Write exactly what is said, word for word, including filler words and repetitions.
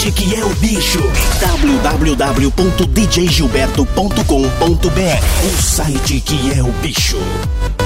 site que é o bicho. w w w ponto d j gilberto ponto com ponto b r. O site que é o bicho.